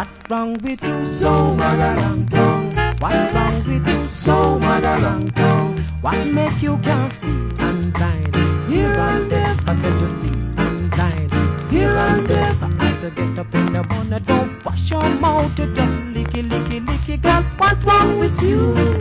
What wrong with you so magarang tongue? What wrong with you so magarang tongue? What make you can't see? I'm blind. Here and there, I said you see, I'm blind. Here and there, I said get up in the morning, don't wash your mouth, you just licky, licky, licky, girl. What wrong with you?